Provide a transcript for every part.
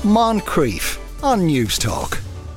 Moncrief on News Talk.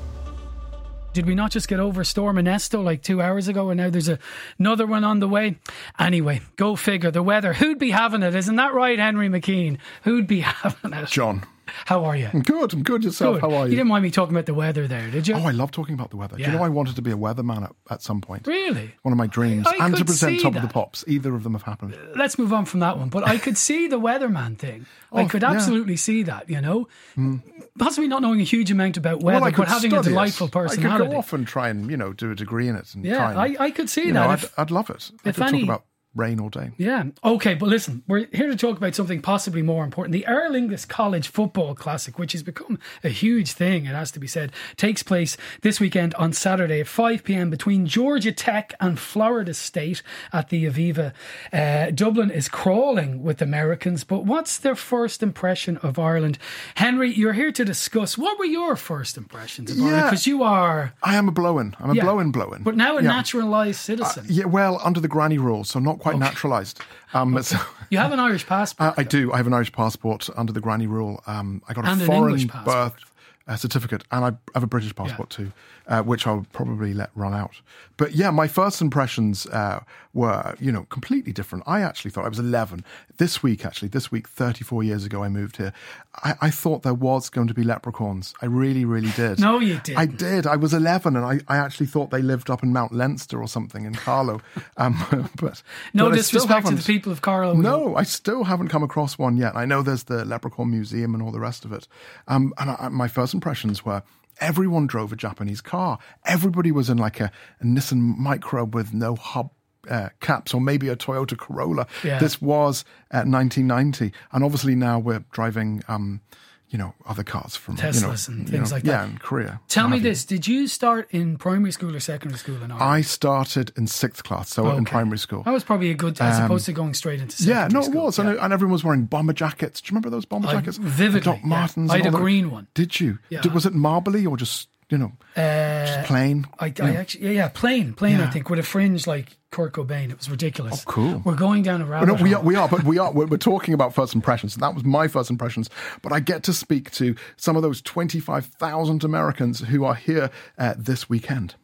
Did we not just get over Storm Ernesto like 2 hours ago, and now there's another one on the way? Anyway, go figure. The weather. Who'd be having it? Isn't that right, Henry McKean? Who'd be having it? John. How are you? I'm good yourself. Good. How are you? You didn't mind me talking about the weather there, did you? Oh, I love talking about the weather. Yeah. Do you know I wanted to be a weatherman at some point? Really? One of my dreams. I and to could present see Top that. of the Pops. Either of them have happened. Let's move on from that one. But I could see the weatherman thing. I could absolutely see that, you know. Possibly not knowing a huge amount about weather, but having a delightful personality. I could go off and try and, do a degree in it. And I could see that. I'd love it. I could talk about rain all day. Yeah. Okay, but listen, we're here to talk about something possibly more important. The Aer Lingus College Football Classic, which has become a huge thing, it has to be said, takes place this weekend on Saturday at 5 p.m. between Georgia Tech and Florida State at the Aviva. Dublin is crawling with Americans, but what's their first impression of Ireland? Henry, you're here to discuss. What were your first impressions of Ireland? Because you are... I am a blow-in. I'm a blow-in. But now a naturalised citizen. Well, under the granny rules, so not quite naturalised. So, you have an Irish passport. I do. I have an Irish passport under the granny rule. I got and a foreign English passport. birth certificate, and I have a British passport too, which I'll probably let run out. But yeah, my first impressions were, completely different. I actually thought I was 11. This week, 34 years ago, I moved here. I thought there was going to be leprechauns. I really, really did. No, you didn't. I did. I was 11, and I actually thought they lived up in Mount Leinster or something in Carlow. But no disrespect to the people of Carlow. No, I still haven't come across one yet. I know there's the Leprechaun Museum and all the rest of it. My first impressions were everyone drove a Japanese car. Everybody was in like a Nissan Micra with no hub caps, or maybe a Toyota Corolla. Yeah. This was 1990, and obviously now we're driving other cars from Teslas and things like that. Yeah, in Korea. Tell me this, did you start in primary school or secondary school in Ireland? I started in 6th class, so in primary school. That was probably a good, as opposed to going straight into secondary school. It was. Yeah. And everyone was wearing bomber jackets. Do you remember those bomber jackets? Vividly. Doc Martens. I had a green one. Did you? Yeah. Was it marbly or just, just plain? Plain, I think, with a fringe like Kurt Cobain. It was ridiculous. Oh, cool. We're going down a rabbit hole. We're talking about first impressions. That was my first impressions. But I get to speak to some of those 25,000 Americans who are here this weekend.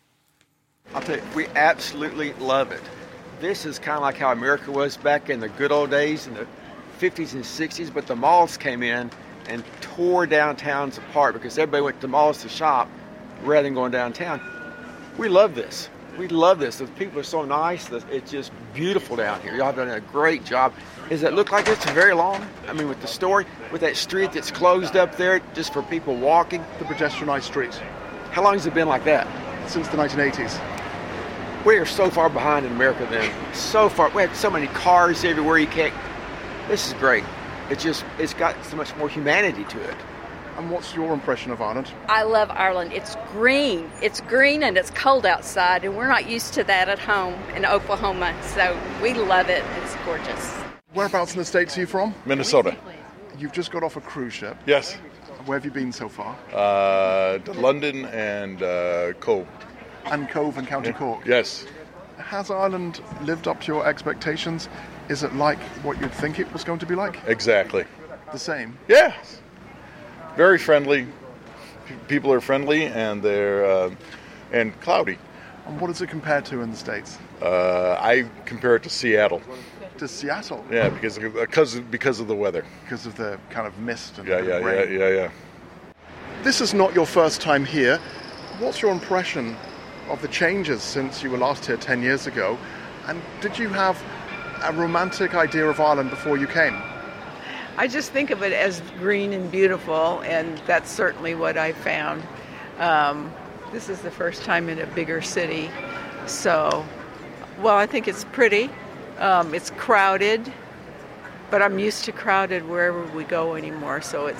I'll tell you, we absolutely love it. This is kind of like how America was back in the good old days in the 50s and 60s, but the malls came in and tore downtowns apart because everybody went to malls to shop rather than going downtown. We love this. We love this. The people are so nice. It's just beautiful down here. Y'all have done a great job. Does it look like it's very long? I mean, with the story, with that street that's closed up there just for people walking. The pedestrianised street. How long has it been like that? Since the 1980s. We are so far behind in America then. So far. We have so many cars everywhere you can't. This is great. It's got so much more humanity to it. And what's your impression of Ireland? I love Ireland. It's green. It's green and it's cold outside, and we're not used to that at home in Oklahoma. So we love it. It's gorgeous. Whereabouts in the States are you from? Minnesota. You've just got off a cruise ship. Yes. Where have you been so far? To London and Cove. And Cove and County Cork? Yes. Has Ireland lived up to your expectations? Is it like what you'd think it was going to be like? Exactly. The same? Yes. Very friendly. People are friendly, and they're and cloudy. And what does it compare to in the States? I compare it to Seattle. To Seattle? Yeah, because of the weather. Because of the kind of mist and rain. Yeah. This is not your first time here. What's your impression of the changes since you were last here 10 years ago? And did you have a romantic idea of Ireland before you came? I just think of it as green and beautiful, and that's certainly what I found. This is the first time in a bigger city, so, I think it's pretty. It's crowded, but I'm used to crowded wherever we go anymore, so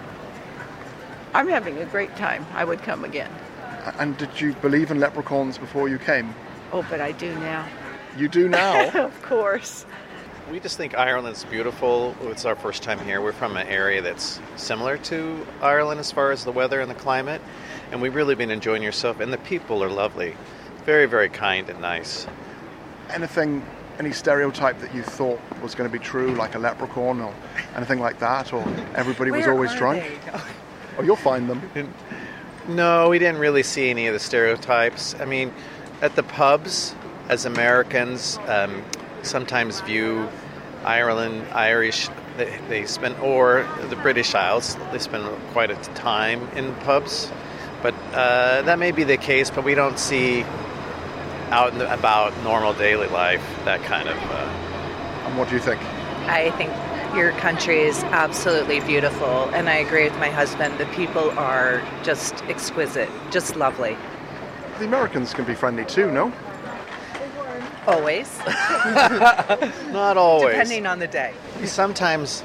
I'm having a great time. I would come again. And did you believe in leprechauns before you came? Oh, but I do now. You do now? Of course. We just think Ireland's beautiful. It's our first time here. We're from an area that's similar to Ireland as far as the weather and the climate, and we've really been enjoying yourself, and the people are lovely. Very, very kind and nice. Anything any stereotype that you thought was going to be true, like a leprechaun or anything like that, or everybody was always drunk? Oh, you'll find them. No, we didn't really see any of the stereotypes. I mean, at the pubs, as Americans, sometimes view Irish, they spend, or the British Isles, they spend quite a time in pubs. But that may be the case, but we don't see out and about normal daily life that kind of... And what do you think? I think your country is absolutely beautiful, and I agree with my husband. The people are just exquisite, just lovely. The Americans can be friendly too, no? Always. Not always. Depending on the day. Sometimes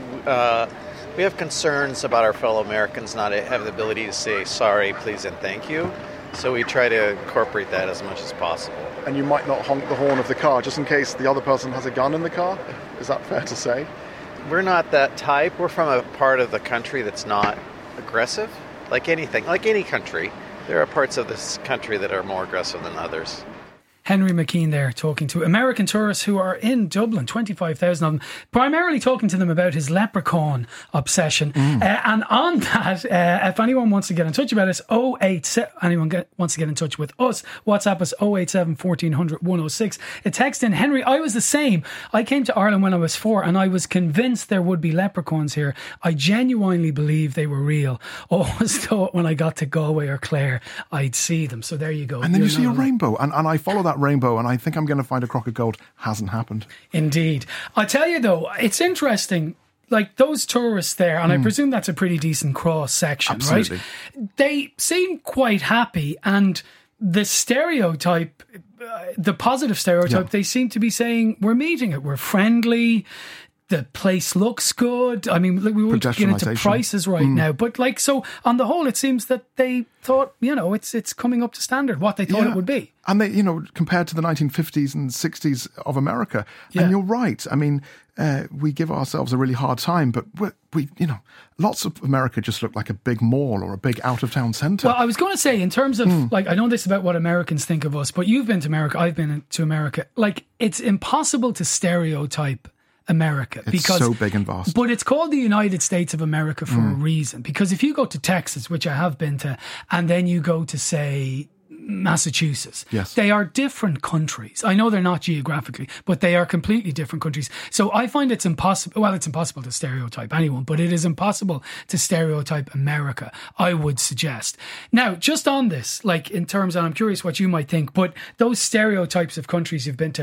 we have concerns about our fellow Americans not have the ability to say sorry, please, and thank you. So we try to incorporate that as much as possible. And you might not honk the horn of the car just in case the other person has a gun in the car? Is that fair to say? We're not that type. We're from a part of the country that's not aggressive. Like anything, like any country, there are parts of this country that are more aggressive than others. Henry McKean there talking to American tourists who are in Dublin, 25,000 of them, primarily talking to them about his leprechaun obsession. And on that, if anyone wants to get in touch about us, wants to get in touch with us, WhatsApp us 087 1400 106. A text in, Henry, I was the same. I came to Ireland when I was 4 and I was convinced there would be leprechauns here. I genuinely believed they were real. Always thought when I got to Galway or Clare, I'd see them. So there you go. And then you see a rainbow. And I follow that rainbow and I think I'm going to find a crock of gold. Hasn't happened. Indeed. I tell you though, it's interesting, like those tourists there, and I presume that's a pretty decent cross section, absolutely, right? They seem quite happy, and the stereotype, the positive stereotype, they seem to be saying we're meeting it, we're friendly, the place looks good. I mean, we won't get into prices right now, but like, so on the whole, it seems that they thought, it's coming up to standard, what they thought it would be. And they, compared to the 1950s and 60s of America. Yeah. And you're right. I mean, we give ourselves a really hard time, but we lots of America just look like a big mall or a big out-of-town centre. Well, I was going to say, in terms of, I know this about what Americans think of us, but you've been to America, I've been to America. Like, it's impossible to stereotype America because it's so big and vast. But it's called the United States of America for a reason, because if you go to Texas, which I have been to, and then you go to, say, Massachusetts, they are different countries. I know they're not geographically, but they are completely different countries. So I find it's impossible, well, it's impossible to stereotype anyone, but it is impossible to stereotype America, I would suggest. Now, just on this, like in terms, and I'm curious what you might think, but those stereotypes of countries you've been to,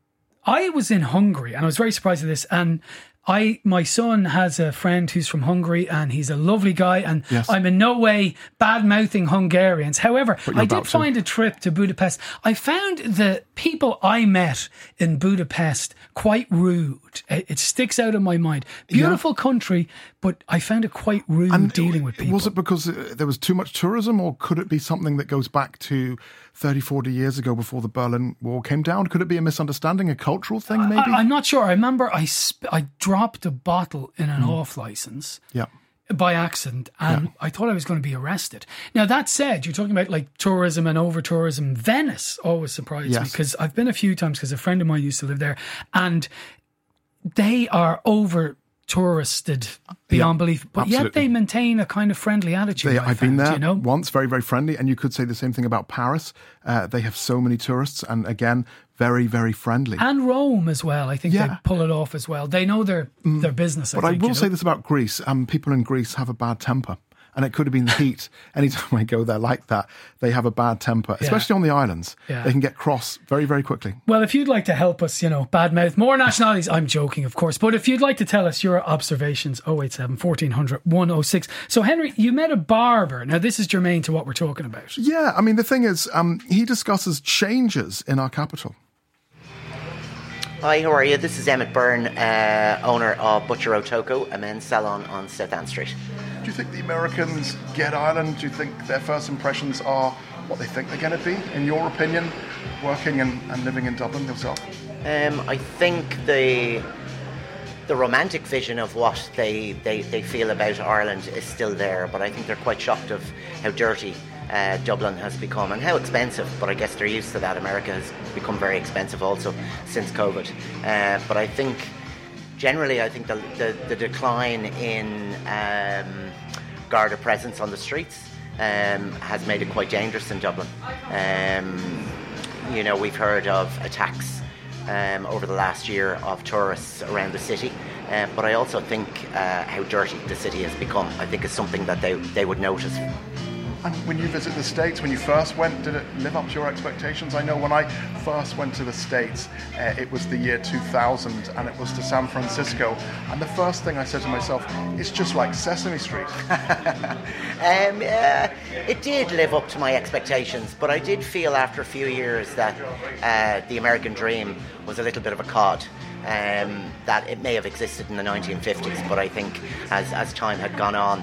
I was in Hungary and I was very surprised at this, and my son has a friend who's from Hungary and he's a lovely guy, and I'm in no way bad-mouthing Hungarians. However, I did find a trip to Budapest. I found the people I met in Budapest quite rude. It sticks out in my mind. Beautiful country, but I found it quite rude dealing with people. Was it because there was too much tourism, or could it be something that goes back to 30, 40 years ago before the Berlin Wall came down? Could it be a misunderstanding, a cultural thing maybe? I'm not sure. I remember I dropped a bottle in an off-licence by accident, and I thought I was going to be arrested. Now, that said, you're talking about like tourism and over-tourism. Venice always surprised me, because I've been a few times because a friend of mine used to live there, and they are over-touristed beyond belief, but yet they maintain a kind of friendly attitude. I've been there once, very, very friendly, and you could say the same thing about Paris. They have so many tourists, and again, very, very friendly. And Rome as well. I think they pull it off as well. They know their business. But I will say this about Greece. People in Greece have a bad temper. And it could have been the heat. Anytime I go there like that, they have a bad temper, especially on the islands. Yeah. They can get cross very, very quickly. Well, if you'd like to help us, badmouth more nationalities, I'm joking, of course. But if you'd like to tell us your observations, 087 1400 106. So, Henry, you met a barber. Now, this is germane to what we're talking about. Yeah, I mean, the thing is, he discusses changes in our capital. Hi, how are you? This is Emmett Byrne, owner of Butcher Otoko, a men's salon on South Anne Street. Do you think the Americans get Ireland? Do you think their first impressions are what they think they're going to be, in your opinion, working and living in Dublin yourself? I think the romantic vision of what they feel about Ireland is still there, but I think they're quite shocked of how dirty Dublin has become, and how expensive, but I guess they're used to that. America has become very expensive also since COVID. But I think, generally, I think the decline in Garda presence on the streets has made it quite dangerous in Dublin. We've heard of attacks over the last year of tourists around the city, but I also think how dirty the city has become, I think, is something that they would notice. And when you visit the States, when you first went, did it live up to your expectations? I know when I first went to the States, it was the year 2000, and it was to San Francisco. And the first thing I said to myself, it's just like Sesame Street. It did live up to my expectations, but I did feel after a few years that the American dream was a little bit of a cod. That it may have existed in the 1950s, but I think as time had gone on,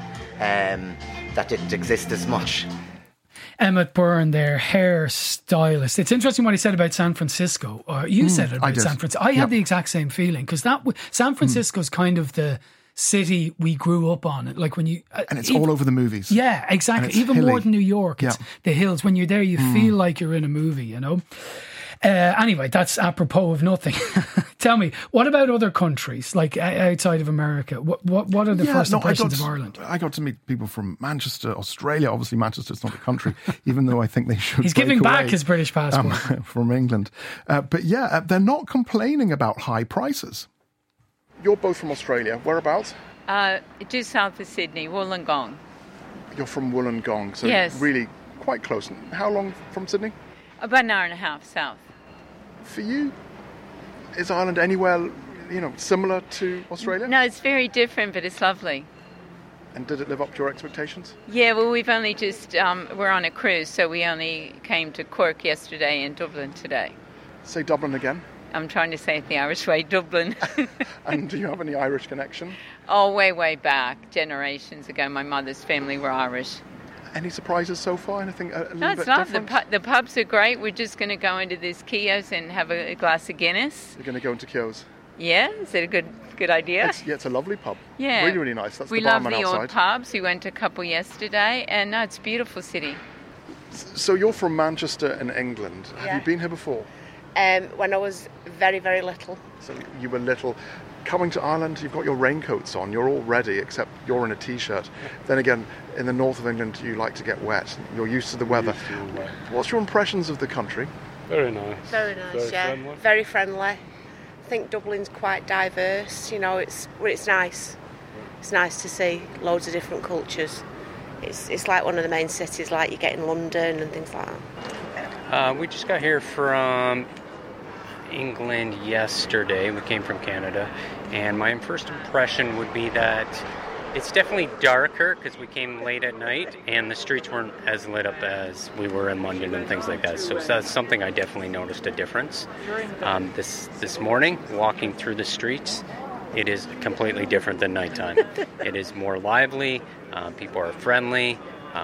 that didn't exist as much. Emmett Byrne, their hairstylist. It's interesting what he said about San Francisco. You said it about San Francisco. I had the exact same feeling, because San Francisco's kind of the city we grew up on. Like when you and it's all over the movies. Yeah, exactly. Even hilly. More than New York. It's the hills. When you're there, you feel like you're in a movie, you know. Anyway, that's apropos of nothing. Tell me, what about other countries, like outside of America? What are the first impressions of Ireland? I got to meet people from Manchester, Australia. Obviously, Manchester's not a country, even though I think they should. He's giving back his British passport. From England. But they're not complaining about high prices. You're both from Australia. Whereabouts? Just south of Sydney, Wollongong. You're from Wollongong, so yes. Really quite close. How long from Sydney? About an hour and a half south. For you, is Ireland anywhere, similar to Australia? No, it's very different, but it's lovely. And did it live up to your expectations? Yeah, well, we've only just, we're on a cruise, so we only came to Cork yesterday and Dublin today. Say Dublin again. I'm trying to say it the Irish way, Dublin. And do you have any Irish connection? Oh, way back, generations ago. My mother's family were Irish. Any surprises so far? Anything a little bit different? The pubs are great. We're just going to go into this Keogh's and have a glass of Guinness. You're going to go into Keogh's? Yeah, is it a good idea? It's a lovely pub. Yeah. Really, really nice. That's we the barman outside. love the old pubs. We went to a couple yesterday, and no, it's a beautiful city. So you're from Manchester in England. Have you been here before? When I was very, very little. So you were little. Coming to Ireland, you've got your raincoats on, you're all ready, except you're in a t-shirt. Then again, in the north of England, you like to get wet. You're used to the weather. What's your impressions of the country? Very nice. Very nice, friendly. Very friendly. I think Dublin's quite diverse, it's nice. It's nice to see loads of different cultures. It's like one of the main cities, like you get in London and things like that. We just got here from England yesterday. We came from Canada, and my first impression would be that it's definitely darker because we came late at night and the streets weren't as lit up as we were in London and things like that. So that's something I definitely noticed a difference. This morning, walking through the streets, it is completely different than nighttime. It is more lively. People are friendly.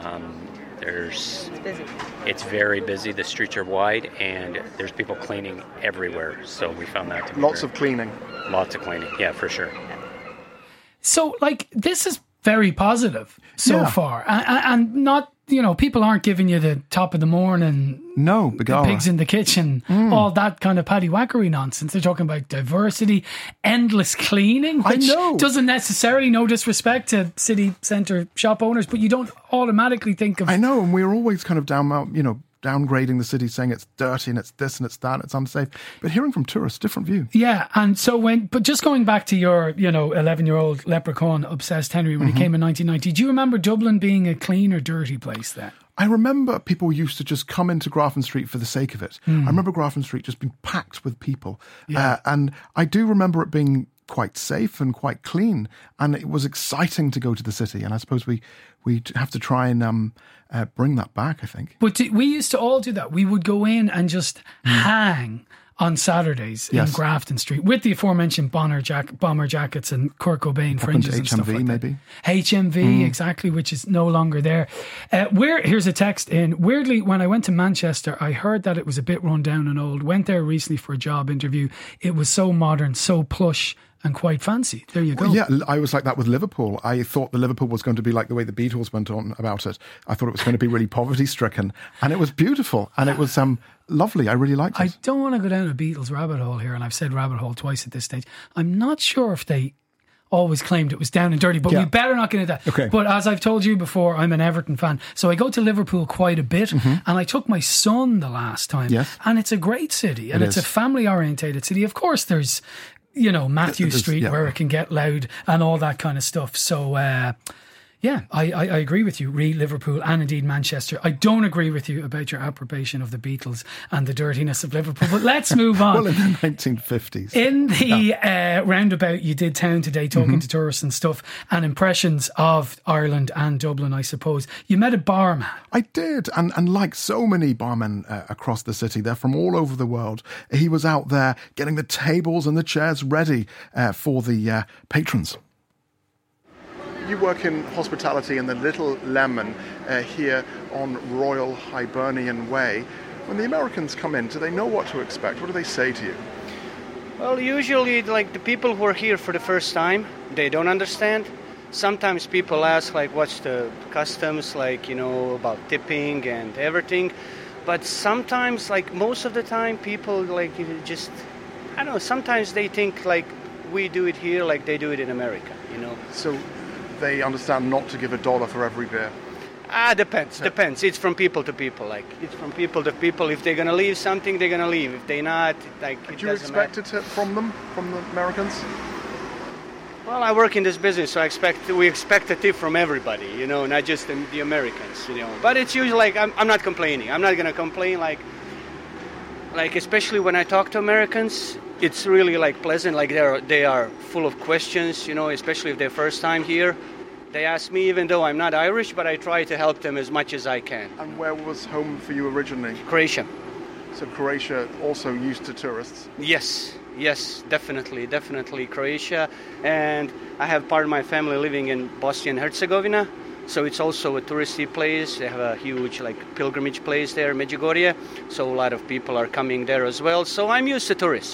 It's very busy. The streets are wide, and there's people cleaning everywhere. So we found that to be lots of cleaning. Lots of cleaning, yeah, for sure. So, this is very positive so far, and not people aren't giving you the top of the morning. No, the pigs in the kitchen, all that kind of paddywhackery nonsense. They're talking about diversity, endless cleaning, which doesn't necessarily, no disrespect to city centre shop owners, but you don't automatically think of. I know, and we're always kind of downgrading the city, saying it's dirty and it's this and it's that, it's unsafe. But hearing from tourists, different view. Yeah, and so but just going back to your 11-year-old leprechaun obsessed Henry when he came in 1990, do you remember Dublin being a clean or dirty place then? I remember people used to just come into Grafton Street for the sake of it. I remember Grafton Street just being packed with people. And I do remember it being quite safe and quite clean. And it was exciting to go to the city. And I suppose we have to try and bring that back, I think. But we used to all do that. We would go in and just hang on Saturdays in Grafton Street with the aforementioned bomber jackets and Kurt Cobain fringes and stuff like that. Maybe HMV, exactly, which is no longer there. Here's a text in. Weirdly, when I went to Manchester, I heard that it was a bit run down and old. Went there recently for a job interview. It was so modern, so plush and quite fancy. There you go. Well, yeah, I was like that with Liverpool. I thought the Liverpool was going to be like the way the Beatles went on about it. I thought it was going to be really poverty-stricken, and it was beautiful, and it was lovely. I really liked it. I don't want to go down a Beatles rabbit hole here, and I've said rabbit hole twice at this stage. I'm not sure if they always claimed it was down and dirty, but we better not get into that. Okay. But as I've told you before, I'm an Everton fan, so I go to Liverpool quite a bit, and I took my son the last time, and it's a great city, and it's a family-orientated city. Of course, there's Matthew Street where it can get loud and all that kind of stuff. So, I agree with you, re Liverpool and indeed Manchester. I don't agree with you about your approbation of the Beatles and the dirtiness of Liverpool, but let's move on. Well, in the 1950s. In the roundabout you did town today, talking to tourists and stuff, and impressions of Ireland and Dublin, I suppose. You met a barman. I did, and like so many barmen across the city, they're from all over the world. He was out there getting the tables and the chairs ready for the patrons. You work in hospitality in the Little Lemon here on Royal Hibernian Way. When the Americans come in, do they know what to expect? What do they say to you? Well, usually, like the people who are here for the first time, they don't understand. Sometimes people ask, like, what's the customs, like, about tipping and everything. But sometimes, like, most of the time, people, like, just, I don't know, sometimes they think, like, we do it here like they do it in America, So they understand not to give $1 for every beer? Depends. It's from people to people. Like, it's from people to people. If they're going to leave something, they're going to leave. If they're not, like, do you expect a tip from them, from the Americans? Well, I work in this business, so we expect a tip from everybody, not just the Americans, But it's usually like, I'm not complaining. I'm not going to complain, like especially when I talk to Americans, it's really like pleasant. Like they are full of questions, especially if they're first time here. They ask me, even though I'm not Irish, but I try to help them as much as I can. And where was home for you originally? Croatia. So Croatia also used to tourists? Yes, definitely Croatia. And I have part of my family living in Bosnia and Herzegovina, so it's also a touristy place. They have a huge pilgrimage place there, Medjugorje, so a lot of people are coming there as well. So I'm used to tourists.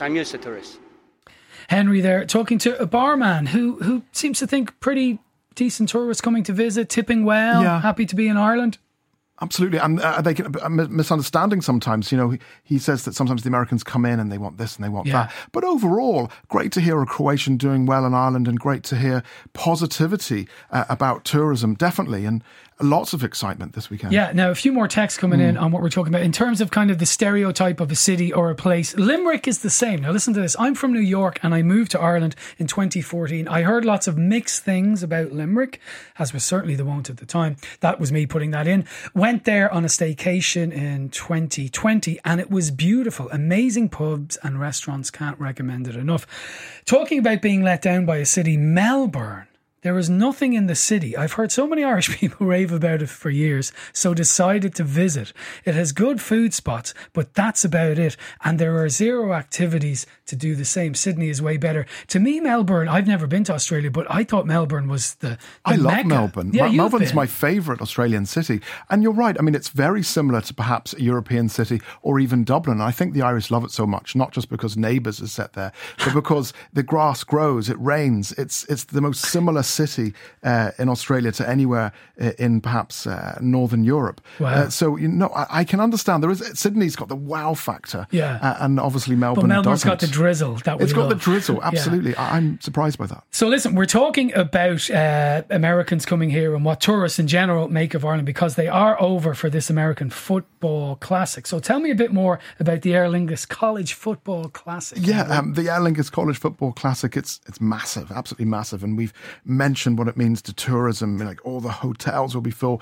Henry there, talking to a barman who seems to think pretty decent tourists coming to visit, tipping well, happy to be in Ireland. Absolutely, and they can misunderstanding sometimes. He says that sometimes the Americans come in and they want this and they want that. But overall, great to hear a Croatian doing well in Ireland, and great to hear positivity about tourism, definitely, and lots of excitement this weekend. Yeah, now a few more texts coming in on what we're talking about. In terms of kind of the stereotype of a city or a place, Limerick is the same. Now listen to this. I'm from New York and I moved to Ireland in 2014. I heard lots of mixed things about Limerick, as was certainly the wont at the time. That was me putting that in. Went there on a staycation in 2020 and it was beautiful. Amazing pubs and restaurants, can't recommend it enough. Talking about being let down by a city, Melbourne. There is nothing in the city. I've heard so many Irish people rave about it for years, so decided to visit. It has good food spots, but that's about it. And there are zero activities to do the same. Sydney is way better. To me, Melbourne, I've never been to Australia, but I thought Melbourne was the I love mecca. Melbourne. Yeah, Melbourne's my favourite Australian city. And you're right. I mean, it's very similar to perhaps a European city or even Dublin. I think the Irish love it so much, not just because Neighbours is set there, but because the grass grows, it rains. It's the most similar city in Australia to anywhere in perhaps Northern Europe. Wow. So, I can understand. Sydney's got the wow factor. Yeah. And obviously Melbourne But Melbourne's doesn't. got the drizzle. It's got the drizzle, absolutely. Yeah. I'm surprised by that. So listen, we're talking about Americans coming here and what tourists in general make of Ireland, because they are over for this American Football Classic. So tell me a bit more about the Aer Lingus College Football Classic. Yeah, the Aer Lingus College Football Classic, it's massive, absolutely massive. And we've mentioned what it means to tourism. Like, all the hotels will be full.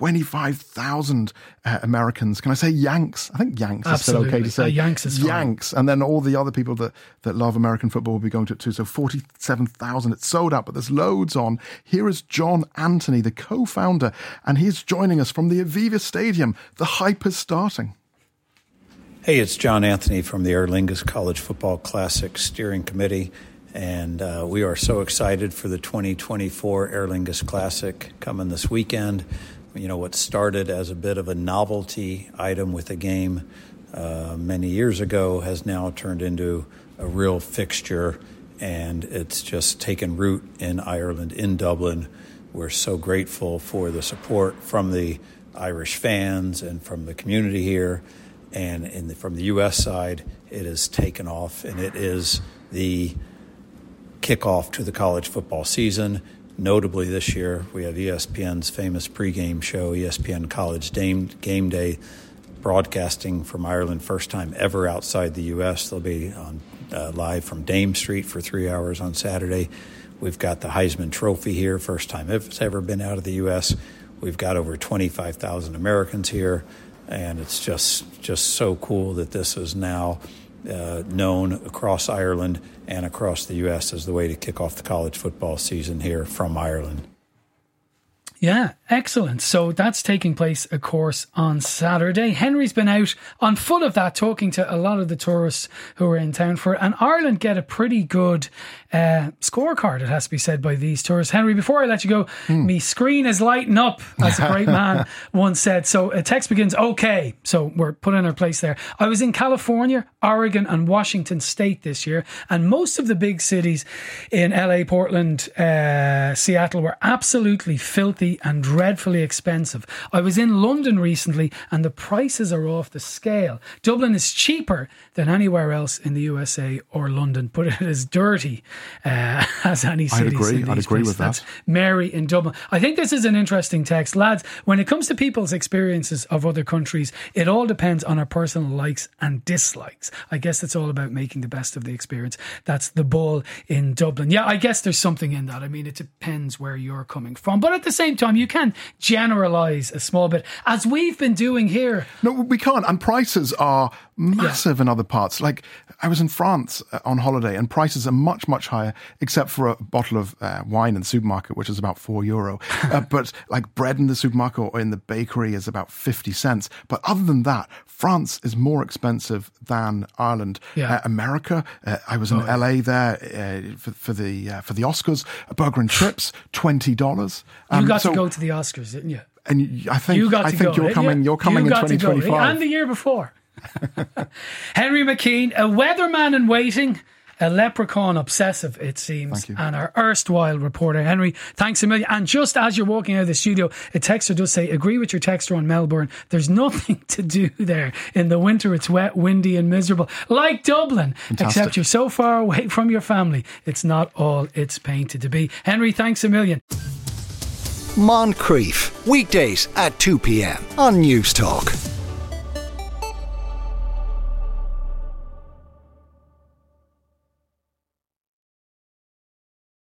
25,000 Americans. Can I say Yanks? I think Yanks is still okay to say. Yanks is fine. Yanks. And then all the other people that love American football will be going to it too. So 47,000. It's sold out, but there's loads on. Here is John Anthony, the co-founder, and he's joining us from the Aviva Stadium. The hype is starting. Hey, it's John Anthony from the Aer Lingus College Football Classic Steering Committee, and we are so excited for the 2024 Aer Lingus Classic coming this weekend. What started as a bit of a novelty item with a game many years ago has now turned into a real fixture and it's just taken root in Ireland, in Dublin. We're so grateful for the support from the Irish fans and from the community here. And from the U.S. side, it has taken off, and it is the kickoff to the college football season. Notably this year, we have ESPN's famous pregame show, ESPN College Game Day, broadcasting from Ireland, first time ever outside the U.S. They'll be on live from Dame Street for 3 hours on Saturday. We've got the Heisman Trophy here, first time it's ever been out of the U.S. We've got over 25,000 Americans here, and it's just so cool that this is now known across Ireland and across the U.S. as the way to kick off the college football season here from Ireland. Yeah, excellent. So that's taking place, of course, on Saturday. Henry's been out on foot of that, talking to a lot of the tourists who are in town for it. And Ireland get a pretty good scorecard, it has to be said, by these tourists. Henry, before I let you go, me screen is lighting up, as a great man once said. So a text begins, okay. So we're put in our place there. I was in California, Oregon and Washington State this year, and most of the big cities in LA, Portland, Seattle were absolutely filthy and dreadfully expensive. I was in London recently and the prices are off the scale. Dublin is cheaper than anywhere else in the USA or London, but it is dirty as any city. I'd agree with that. That's Mary in Dublin. I think this is an interesting text. Lads, when it comes to people's experiences of other countries, it all depends on our personal likes and dislikes. I guess it's all about making the best of the experience. That's the ball in Dublin. Yeah, I guess there's something in that. I mean, it depends where you're coming from. But at the same time, you can generalise a small bit, as we've been doing here. No, we can't. And prices are massive in other parts. Like, I was in France on holiday and prices are much, much higher, except for a bottle of wine in the supermarket, which is about €4. But like bread in the supermarket or in the bakery is about 50 cents. But other than that, France is more expensive than Ireland. America, I was in LA there for the Oscars. A burger and chips, $20. You got to go to the Oscars, didn't you? And I think you're coming. You're coming in 2025 and the year before. Henry McKean, a weatherman in waiting, a leprechaun obsessive, it seems, and our erstwhile reporter. Henry, thanks a million. And just as you're walking out of the studio, a texter does say, agree with your texter on Melbourne, there's nothing to do there. In the winter it's wet, windy and miserable, like Dublin. Fantastic. Except you're so far away from your family, it's not all it's painted to be. Henry, thanks a million. Moncrief, weekdays at 2 p.m. on News Talk.